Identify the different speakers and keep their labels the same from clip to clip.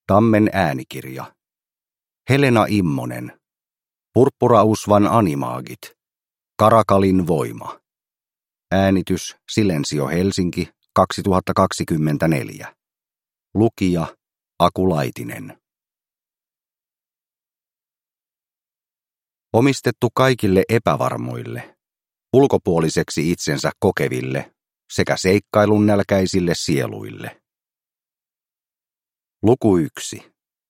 Speaker 1: Tammen äänikirja. Helena Immonen. Purppurausvan animaagit. Karakalin voima. Äänitys Silensio Helsinki 2024. Lukija Aku Laitinen. Omistettu kaikille epävarmoille, ulkopuoliseksi itsensä kokeville sekä seikkailun nälkäisille sieluille. Luku 1.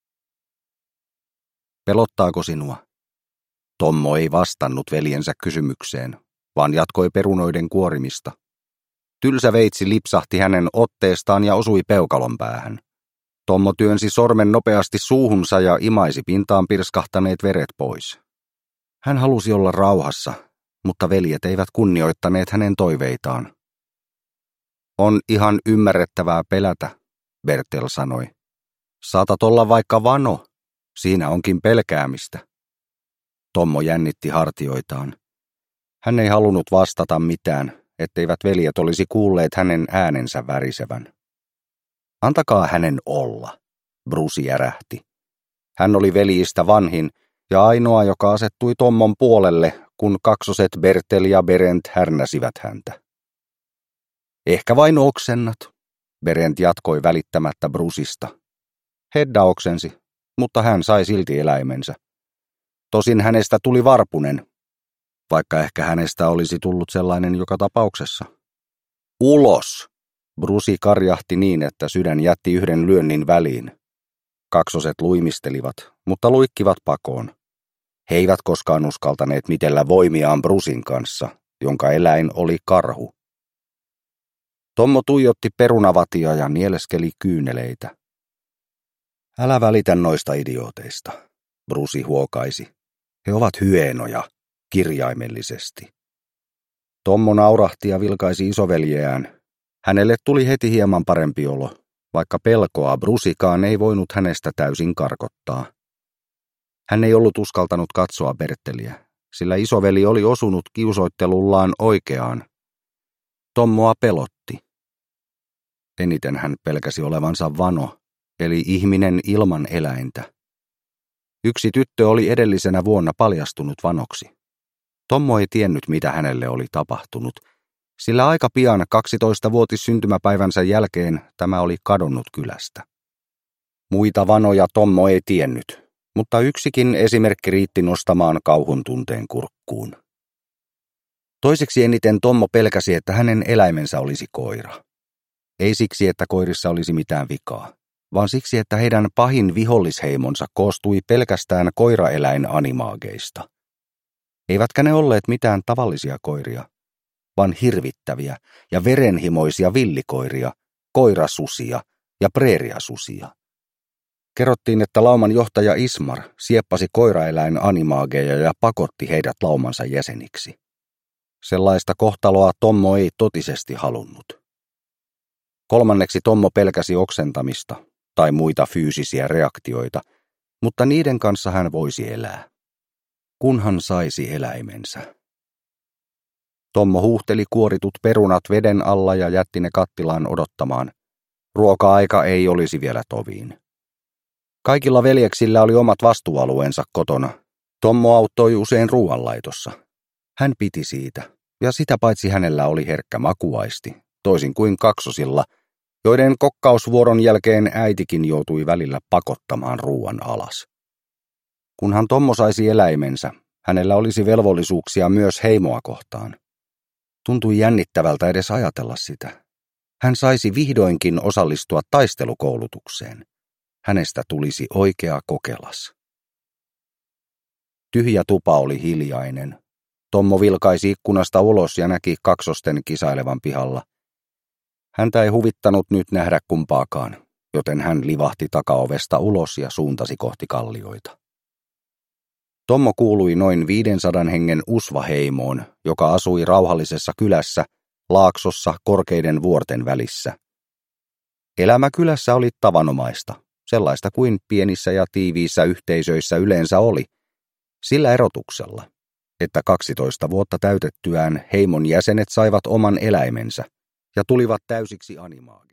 Speaker 1: Pelottaako sinua? Tommo ei vastannut veljensä kysymykseen, vaan jatkoi perunoiden kuorimista. Tylsä veitsi lipsahti hänen otteestaan ja osui peukalon päähän. Tommo työnsi sormen nopeasti suuhunsa ja imaisi pintaan pirskahtaneet veret pois. Hän halusi olla rauhassa, mutta veljet eivät kunnioittaneet hänen toiveitaan. On ihan ymmärrettävää pelätä, Bertel sanoi. Saatat olla vaikka vano, siinä onkin pelkäämistä. Tommo jännitti hartioitaan. Hän ei halunnut vastata mitään, etteivät veljet olisi kuulleet hänen äänensä värisevän. Antakaa hänen olla, Brusi järähti. Hän oli veljistä vanhin ja ainoa, joka asettui Tommon puolelle, kun kaksoset Bertel ja Berent härnäsivät häntä. Ehkä vain oksennat, Berent jatkoi välittämättä Brusista. Hedda oksensi, mutta hän sai silti eläimensä. Tosin hänestä tuli varpunen, vaikka ehkä hänestä olisi tullut sellainen joka tapauksessa. Ulos! Brusi karjahti niin, että sydän jätti yhden lyönnin väliin. Kaksoset luimistelivat, mutta luikkivat pakoon. He eivät koskaan uskaltaneet mitellä voimiaan Brusin kanssa, jonka eläin oli karhu. Tommo tuijotti perunavatia ja nieleskeli kyyneleitä. Älä välitä noista idiooteista, Brusi huokaisi. He ovat hyenoja, kirjaimellisesti. Tommo naurahti ja vilkaisi isoveljeään. Hänelle tuli heti hieman parempi olo, vaikka pelkoa Brusikaan ei voinut hänestä täysin karkottaa. Hän ei ollut uskaltanut katsoa Berteliä, sillä isoveli oli osunut kiusoittelullaan oikeaan. Tommoa pelotti. Eniten hän pelkäsi olevansa vano, eli ihminen ilman eläintä. Yksi tyttö oli edellisenä vuonna paljastunut vanoksi. Tommo ei tiennyt, mitä hänelle oli tapahtunut, sillä aika pian 12-vuotis syntymäpäivänsä jälkeen tämä oli kadonnut kylästä. Muita vanoja Tommo ei tiennyt, mutta yksikin esimerkki riitti nostamaan kauhun tunteen kurkkuun. Toiseksi eniten Tommo pelkäsi, että hänen eläimensä olisi koira. Ei siksi, että koirissa olisi mitään vikaa, vaan siksi, että heidän pahin vihollisheimonsa koostui pelkästään koiraeläinanimaageista. Eivätkä ne olleet mitään tavallisia koiria, vaan hirvittäviä ja verenhimoisia villikoiria, koirasusia ja preeriasusia. Kerrottiin, että lauman johtaja Ismar sieppasi koiraeläinanimaageja ja pakotti heidät laumansa jäseniksi. Sellaista kohtaloa Tommo ei totisesti halunnut. Kolmanneksi Tommo pelkäsi oksentamista tai muita fyysisiä reaktioita, mutta niiden kanssa hän voisi elää, kunhan saisi eläimensä. Tommo huuhteli kuoritut perunat veden alla ja jätti ne kattilaan odottamaan. Ruoka-aika ei olisi vielä toviin. Kaikilla veljeksillä oli omat vastuualueensa kotona. Tommo auttoi usein ruoanlaitossa. Hän piti siitä, ja sitä paitsi hänellä oli herkkä makuaisti, toisin kuin kaksosilla, joiden kokkausvuoron jälkeen äitikin joutui välillä pakottamaan ruoan alas. Kunhan Tommo saisi eläimensä, hänellä olisi velvollisuuksia myös heimoa kohtaan. Tuntui jännittävältä edes ajatella sitä. Hän saisi vihdoinkin osallistua taistelukoulutukseen. Hänestä tulisi oikea kokelas. Tyhjä tupa oli hiljainen. Tommo vilkaisi ikkunasta ulos ja näki kaksosten kisailevan pihalla. Häntä ei huvittanut nyt nähdä kumpaakaan, joten hän livahti takaovesta ulos ja suuntasi kohti kallioita. Tommo kuului noin 500 hengen usvaheimoon, joka asui rauhallisessa kylässä, laaksossa korkeiden vuorten välissä. Elämä kylässä oli tavanomaista, sellaista kuin pienissä ja tiiviissä yhteisöissä yleensä oli, sillä erotuksella, että 12 vuotta täytettyään heimon jäsenet saivat oman eläimensä ja tulivat täysiksi animaageiksi.